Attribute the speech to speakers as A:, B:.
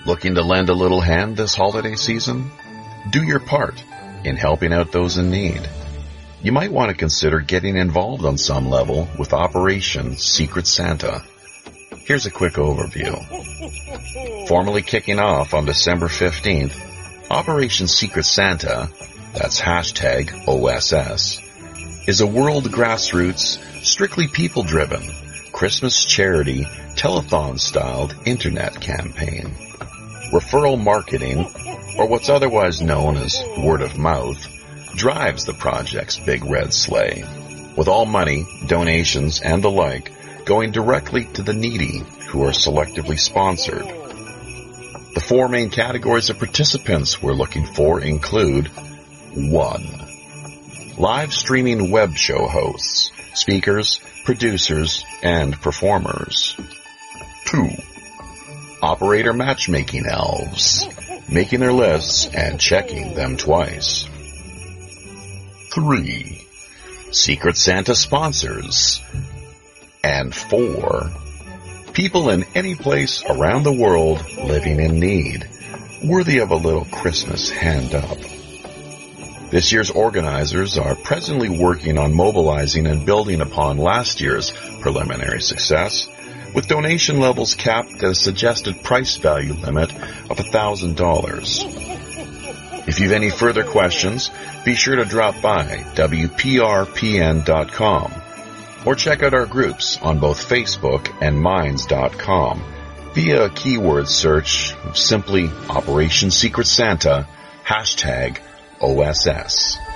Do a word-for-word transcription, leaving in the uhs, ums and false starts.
A: Looking to lend a little hand this holiday season? Do your part in helping out those in need. You might want to consider getting involved on some level with Operation Secret Santa. Here's a quick overview. Formally kicking off on December fifteenth, Operation Secret Santa, that's hashtag O S S, is a world grassroots, strictly people-driven, Christmas charity, telethon-styled internet campaign. Referral marketing, or what's otherwise known as word of mouth, drives the project's big red sleigh, with all money, donations, and the like going directly to the needy who are selectively sponsored. The four main categories of participants we're looking for include one. Live streaming web show hosts, speakers, producers, and performers. two. Operator matchmaking elves, making their lists and checking them twice. three. Secret Santa sponsors. And four. People in any place around the world living in need, worthy of a little Christmas hand up. This year's organizers are presently working on mobilizing and building upon last year's preliminary success, with donation levels capped at a suggested price value limit of one thousand dollars. If you've any further questions, be sure to drop by W P R P N dot com or check out our groups on both Facebook and Minds dot com via a keyword search of simply Operation Secret Santa, hashtag O S S.